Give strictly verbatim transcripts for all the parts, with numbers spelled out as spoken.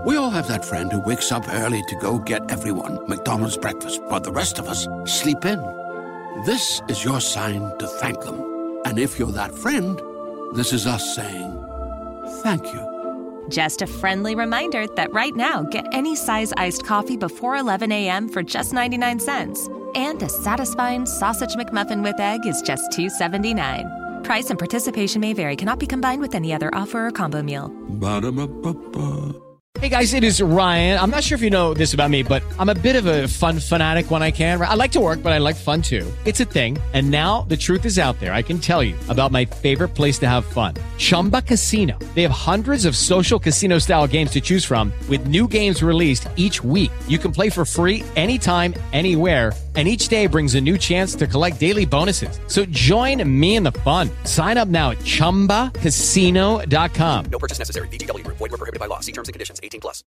We all have that friend who wakes up early to go get everyone McDonald's breakfast, while the rest of us sleep in. This is your sign to thank them. And if you're that friend, this is us saying thank you. Just a friendly reminder that right now, get any size iced coffee before eleven a.m. for just ninety-nine cents. And a satisfying sausage McMuffin with egg is just two seventy-nine. Price and participation may vary. Cannot be combined with any other offer or combo meal. Ba-da-ba-ba-ba. Hey guys, it is Ryan. I'm not sure if you know this about me, but I'm a bit of a fun fanatic when I can. I like to work, but I like fun too. It's a thing. And now the truth is out there. I can tell you about my favorite place to have fun. Chumba Casino. They have hundreds of social casino style games to choose from with new games released each week. You can play for free anytime, anywhere. And each day brings a new chance to collect daily bonuses. So join me in the fun. Sign up now at chumba casino dot com. No purchase necessary. V G W. Void where prohibited by law. See terms and conditions. eighteen plus.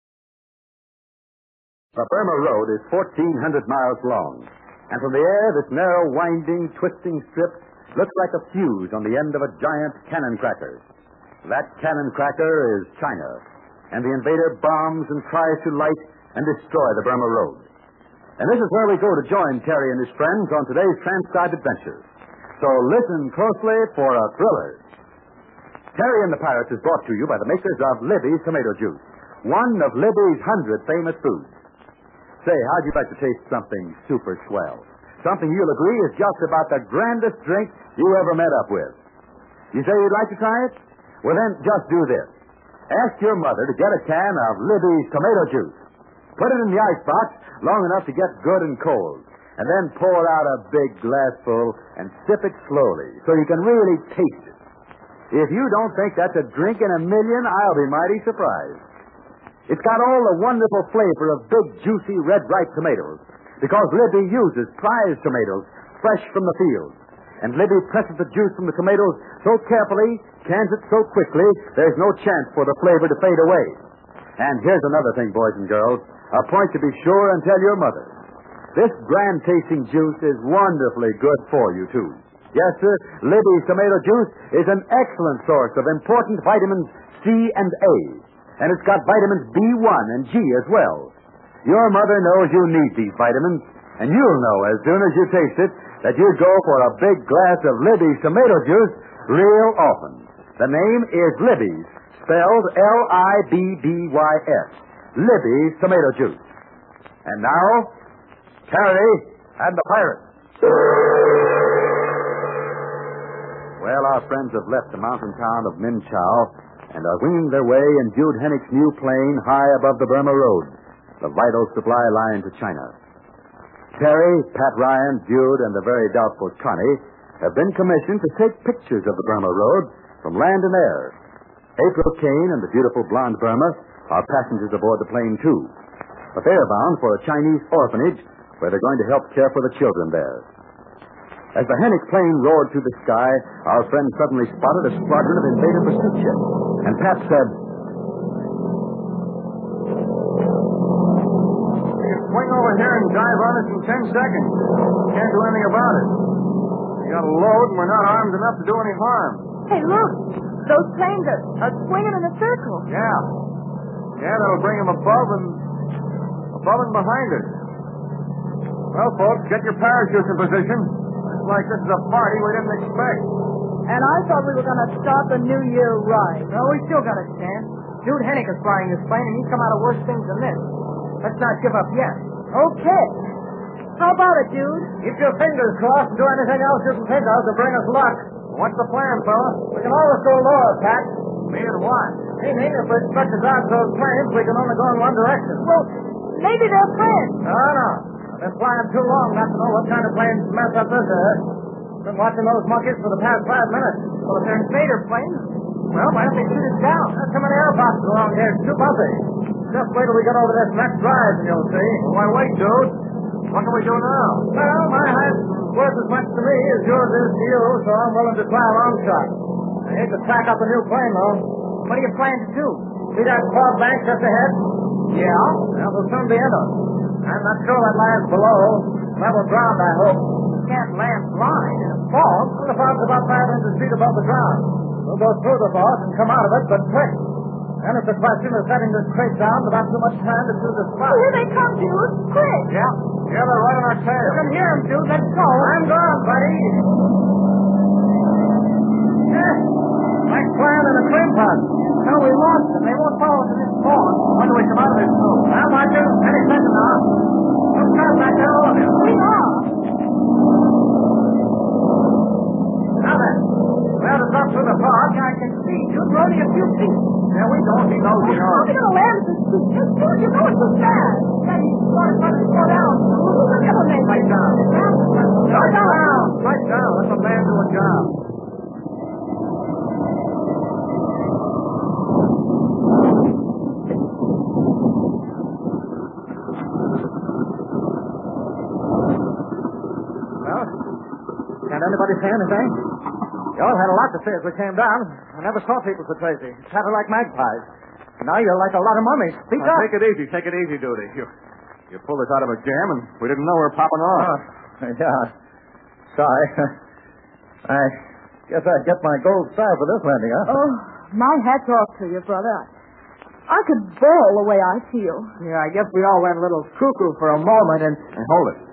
The Burma Road is fourteen hundred miles long. And from the air, this narrow, winding, twisting strip looks like a fuse on the end of a giant cannon cracker. That cannon cracker is China. And the invader bombs and tries to light and destroy the Burma Road. And this is where we go to join Terry and his friends on today's transcribed adventure. So listen closely for a thriller. Terry and the Pirates is brought to you by the makers of Libby's Tomato Juice, one of Libby's hundred famous foods. Say, how'd you like to taste something super swell? Something you'll agree is just about the grandest drink you ever met up with. You say you'd like to try it? Well, then just do this. Ask your mother to get a can of Libby's Tomato Juice. Put it in the icebox long enough to get good and cold. And then pour out a big glassful and sip it slowly so you can really taste it. If you don't think that's a drink in a million, I'll be mighty surprised. It's got all the wonderful flavor of big, juicy, red, ripe tomatoes because Libby uses prize tomatoes fresh from the field. And Libby presses the juice from the tomatoes so carefully, cans it so quickly, there's no chance for the flavor to fade away. And here's another thing, boys and girls. A point to be sure and tell your mother. This grand-tasting juice is wonderfully good for you, too. Yes, sir, Libby's Tomato Juice is an excellent source of important vitamins C and A. And it's got vitamins B one and G as well. Your mother knows you need these vitamins, and you'll know as soon as you taste it that you'd go for a big glass of Libby's Tomato Juice real often. The name is Libby's, spelled L I B B Y S. Libby's Tomato Juice. And now, Terry and the Pirates. Well, our friends have left the mountain town of Minchow and are winging their way in Jude Hennick's new plane high above the Burma Road, the vital supply line to China. Terry, Pat Ryan, Jude, and the very doubtful Connie have been commissioned to take pictures of the Burma Road from land and air. April Kane and the beautiful blonde Burma are passengers aboard the plane, too. But they are bound for a Chinese orphanage where they're going to help care for the children there. As the Hennick plane roared through the sky, our friend suddenly spotted a squadron of invader pursuit ships. And Pat said, "You can swing over here and dive on us in ten seconds. Can't do anything about it. We got a load and we're not armed enough to do any harm." Hey, look. Those planes are, are swinging in a circle. Yeah. Yeah, that'll bring them above and above and behind us. Well, folks, get your parachutes in position. Looks like this is a party we didn't expect. And I thought we were going to start the New Year right. Well, we still got a chance. Jude Hennick is flying this plane, and he's come out of worse things than this. Let's not give up yet. Okay. How about it, Jude? Keep your fingers crossed and do anything else you can think of to bring us luck. What's the plan, fella? We can always go lower, Pat. Me and what? Meaning, if we're stuck to dodge those planes, we can only go in one direction. Well, maybe they're friends. No, no. I've been flying too long not to know what kind of planes mess up this air. Been watching those monkeys for the past five minutes. Well, if they're invader planes, well, why don't they shoot us down? There's too many airboxes around here. It's too bumpy. Just wait till we get over this next drive and you'll see. Why, wait, dude. What can we do now? Well, my height's worth as much to me as yours is to you, so I'm willing to try a long shot. I hate to tack up a new plane, though. what do you plan to do? See that fog bank just ahead? Yeah? Well, we'll soon be in it. I'm not sure what lies below. Level ground, I hope. You can't land blind in a fog. Well, the fog's about five hundred feet above the ground. We'll go through the fog and come out of it, but quick. Then it's a question of setting this crate down without too much time to do the spot. Here they come, Jude. Quick. Yeah. Yeah, they're right on our tail. You can hear them, Jude. Let's go. I'm gone, buddy. Yeah. Like flying in a cream pot. No, we lost them. They won't follow us in this fall. When do we come out of this hole? Well, Martin, any second now. Look out back there, all of you. We are. Now then, well, it's up through the fog. I can see you. It's only a few feet. Yeah, we don't. He knows, he How knows. are we going to land this too? Just Jude, you know it's too fast. Daddy, you want to slow down. We'll never make it. Right down. Slow Right down. down. Right down. Let the man do a job. Well, can't anybody say anything? You all had a lot to say as we came down. I never saw people so crazy. Chattered like magpies. Now you're like a lot of mummies. Speak Now, up. take it easy. Take it easy, Duty. You, you pulled us out of a jam, and we didn't know we were popping off. Oh, yeah. Sorry. I guess I get my gold star for this landing, huh? Oh, my hat's off to you, brother. I could bawl the way I feel. Yeah, I guess we all went a little cuckoo for a moment and... Hey, hold it.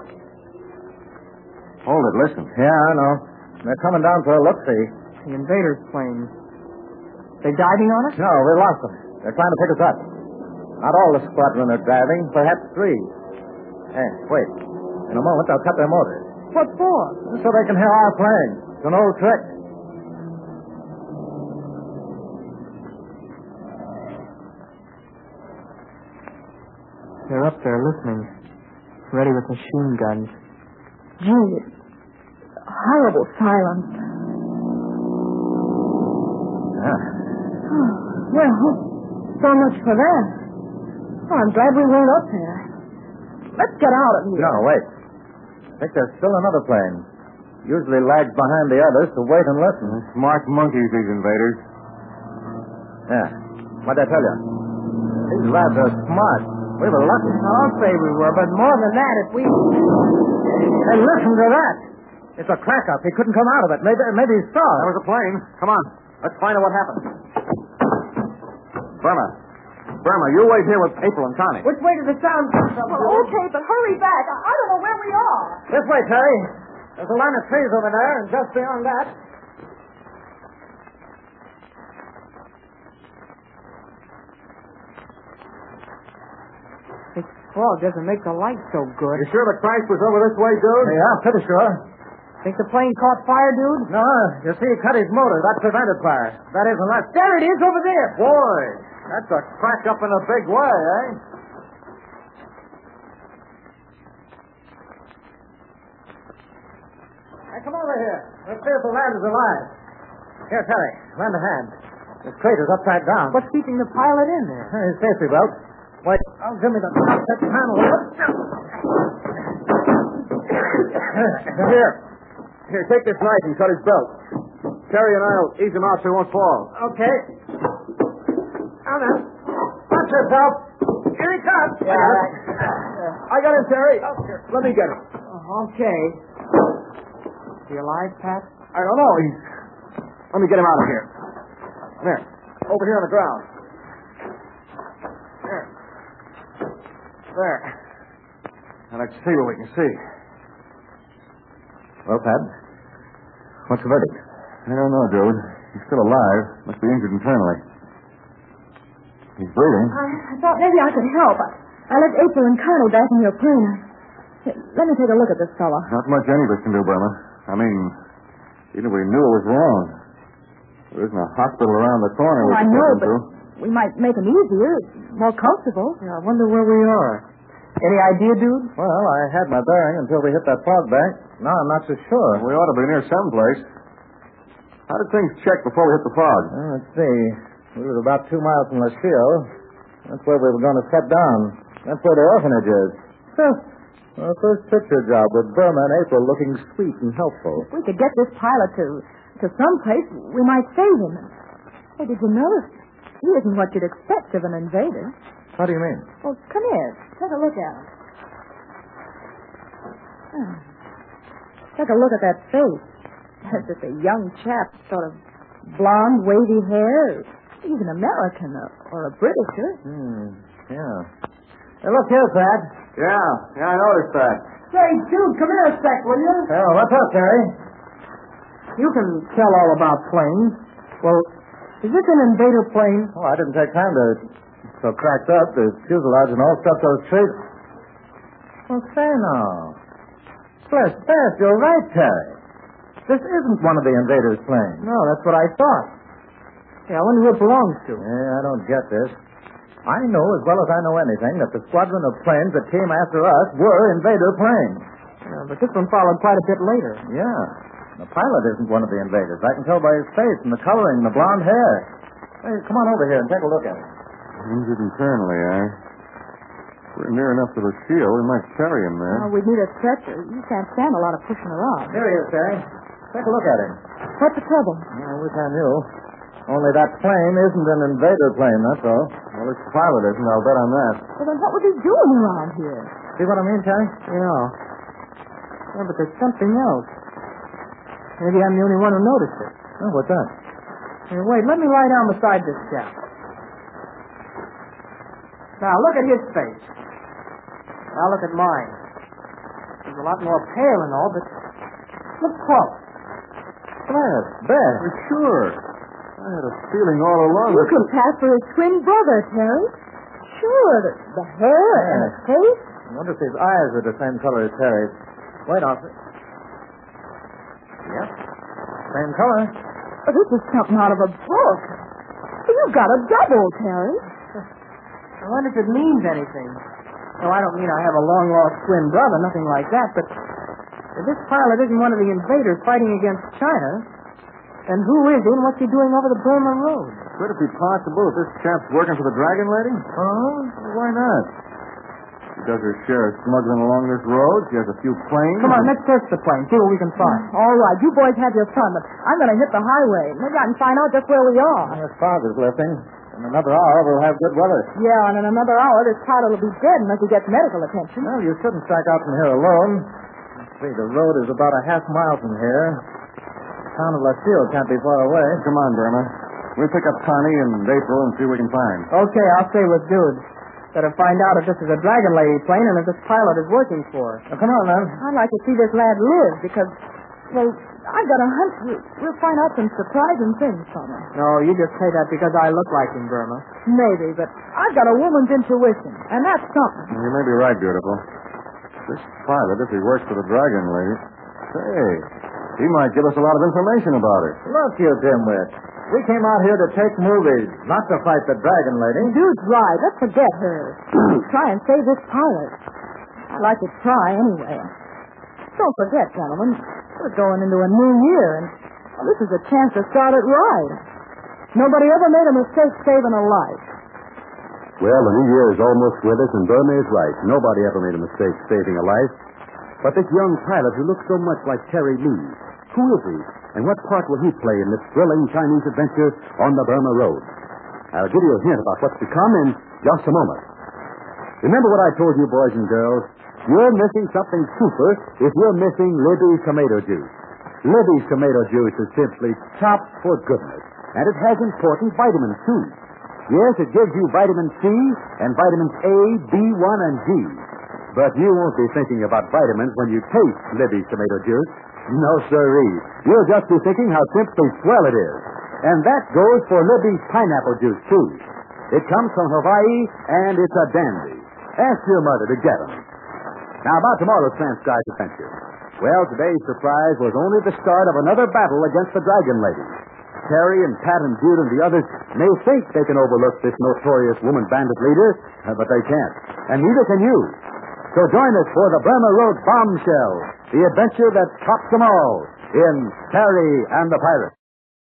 Hold it. Listen. Yeah, I know. They're coming down for a look-see. The invaders' planes. They diving on us? No, we lost them. They're trying to pick us up. Not all the squadron are diving, perhaps three. Hey, wait. In a moment, they'll cut their motors. What for? So they can hear our plane. It's an old trick. They're up there listening. Ready with machine guns. Gee, horrible silence. Yeah. Oh, well, so much for that. Oh, I'm glad we went up there. Let's get out of here. No, wait. I think there's still another plane. Usually lags behind the others to wait and listen. Smart monkeys, these invaders. Yeah. What'd I tell you? These lads are smart. We were lucky. I'll say we were, but more than that, if we... Hey, listen to that. It's a crack-up. He couldn't come out of it. Maybe, maybe he saw it. That was a plane. Come on. Let's find out what happened. Burma. Burma, you wait here with April and Connie. Which way did the sound come from? Well, okay, but hurry back. I, I don't know where we are. This way, Terry. There's a line of trees over there, and just beyond that... This fog doesn't make the light so good. You sure the crash was over this way, dude? Yeah, pretty sure. Think the plane caught fire, dude? No, you see, he cut his motor. That prevented fire. That is, unless... There it is over there. Boy, that's a crack up in a big way, eh? Hey, come over here. Let's see if the lad is alive. Here, Terry, lend a hand. This crate is upside down. What's keeping the pilot in there? His safety belt. Wait, I'll give me the that panel. Here. Here, take this knife and cut his belt. Terry and I'll ease him out so he won't fall. Okay. Now then, watch yourself. Here he comes. Yeah. I got him, Terry. Let me get him. Oh, okay. Is he alive, Pat? I don't know. He's... Let me get him out of here. There. Over here on the ground. There. There. Now let's see what we can see. Well, Pat, what's the verdict? I don't know, dude. He's still alive. Must be injured internally. He's breathing. I, I thought maybe I could help. I, I left April and Connie back in your plane. Here, let me take a look at this fella. Not much any of us can do, Burma. I mean, even if we knew it was wrong. There isn't a hospital around the corner. Oh, we I can know, take him but to. we might make him easier, more comfortable. Yeah, I wonder where we are. Any idea, dude? Well, I had my bearing until we hit that fog bank. Now I'm not so sure. We ought to be near someplace. How did things check before we hit the fog? Well, let's see. We were about two miles from Lachio. That's where we were going to set down. That's where the orphanage is. Huh. Well, first picture job with Burma and April looking sweet and helpful. If we could get this pilot to, to some place, we might save him. Hey, did you notice? He isn't what you'd expect of an invader. How do you mean? Well, come here. Take a look at him. Oh. Take a look at that face. That's just a young chap, sort of blonde, wavy hair, He's an American or, or a Britisher. Hmm, yeah. Hey, look here, Pat. Yeah, yeah, I noticed that. Say, dude, come here a sec, will you? Oh, what's up, Terry? You can tell all about planes. Well, is this an invader plane? Oh, I didn't take time to... So cracked up, the fuselage and all stuff those trees. Well, say now. Bless, bless, you're right, Terry. This isn't one of the invaders' planes. No, that's what I thought. Yeah, I wonder who it belongs to. Yeah, I don't get this. I know as well as I know anything that the squadron of planes that came after us were invader planes. Yeah, but this one followed quite a bit later. Yeah. The pilot isn't one of the invaders. I can tell by his face and the coloring and the blonde hair. Hey, come on over here and take a look at it. Injured internally, eh? We're near enough to the shield. We might carry him there. Oh, we need a stretcher. You can't stand a lot of pushing around. Here he is, Terry. Take a look at him. What's the trouble? I wish I knew. Only that plane isn't an invader plane, that's all. Well, this pilot isn't. I'll bet on that. Well, then what was he doing around here? See what I mean, Terry? Yeah. Yeah, but there's something else. Maybe I'm the only one who noticed it. Oh, what's that? Hey, wait, let me lie down beside this chap. Now, look at his face. Now, look at mine. He's a lot more pale and all, but look close. Bless, Beth. Sure. I had a feeling all along You that... can pass for his twin brother, Terry. Sure, the, the hair and the face. I wonder if his eyes are the same color as Terry's. Wait, Arthur. Yep. Same color. Oh, this is something out of a book. You've got a double, Terry. I wonder if it means anything. No, I don't mean I have a long-lost twin brother, nothing like that, but if this pilot isn't one of the invaders fighting against China, then who is he and what's he doing over the Burma Road? Could it be possible that this chap's working for the Dragon Lady? Oh, why not? She does her share of smuggling along this road. She has a few planes. Come on, let's search the plane, see what we can find. All right, you boys have your fun, but I'm going to hit the highway. Maybe I can find out just where we are. This fog is lifting. In another hour, we'll have good weather. Yeah, and in another hour, this pilot will be dead unless he gets medical attention. Well, you shouldn't strike out from here alone. Let's see, the road is about a half mile from here. The town of La Sille can't be far away. Come on, Burma. We'll pick up Connie and April and see what we can find. Okay, I'll stay with Dude. Better find out if this is a Dragon Lady plane and if this pilot is working for her. Now, come on, then. I'd like to see this lad live because, well, I've got a hunch we'll, we'll find out some surprising things from him. No, you just say that because I look like him, Burma. Maybe, but I've got a woman's intuition, and that's something. You may be right, beautiful. This pilot, if he works for the Dragon Lady, say, he might give us a lot of information about her. Look, you dimwit. We came out here to take movies, not to fight the Dragon Lady. Dude's right. Let's forget her. Try and save this pilot. I'd like to try anyway. Don't forget, gentlemen, we're going into a new year, and well, this is a chance to start it right. Nobody ever made a mistake saving a life. Well, the new year is almost with us, and Burma is right. Nobody ever made a mistake saving a life. But this young pilot who looks so much like Terry Lee, who is he, and what part will he play in this thrilling Chinese adventure on the Burma Road? I'll give you a hint about what's to come in just a moment. Remember what I told you, boys and girls? You're missing something super if you're missing Libby's tomato juice. Libby's tomato juice is simply chopped for goodness, and it has important vitamins, too. Yes, it gives you vitamin C and vitamins A, B one, and G. But you won't be thinking about vitamins when you taste Libby's tomato juice. No, sirree. You'll just be thinking how simply swell it is. And that goes for Libby's pineapple juice, too. It comes from Hawaii, and it's a dandy. Ask your mother to get them. Now, about tomorrow's Transcribed Adventure. Well, today's surprise was only the start of another battle against the Dragon Lady. Terry and Pat and Jude and the others may think they can overlook this notorious woman bandit leader, uh, but they can't. And neither can you. So join us for the Burma Road Bombshell, the adventure that tops them all in Terry and the Pirate.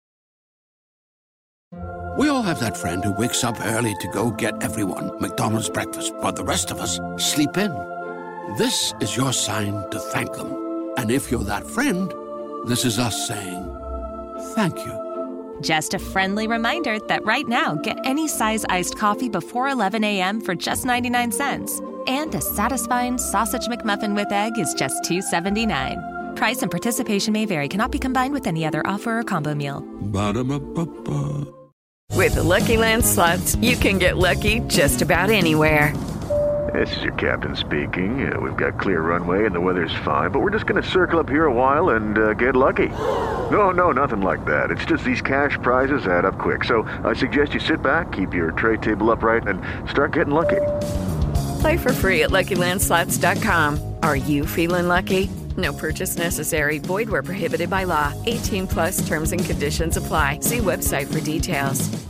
We all have that friend who wakes up early to go get everyone McDonald's breakfast, while the rest of us sleep in. This is your sign to thank them. And if you're that friend, this is us saying thank you. Just a friendly reminder that right now, get any size iced coffee before eleven a.m. for just ninety-nine cents. And a satisfying sausage McMuffin with egg is just two dollars and seventy-nine cents. Price and participation may vary. Cannot be combined with any other offer or combo meal. Ba-da-ba-ba-ba. With the Lucky Land Slots, you can get lucky just about anywhere. This is your captain speaking. Uh, we've got clear runway and the weather's fine, but we're just going to circle up here a while and uh, get lucky. No, no, nothing like that. It's just these cash prizes add up quick. So I suggest you sit back, keep your tray table upright, and start getting lucky. Play for free at Lucky Land Slots dot com. Are you feeling lucky? No purchase necessary. Void where prohibited by law. eighteen plus terms and conditions apply. See website for details.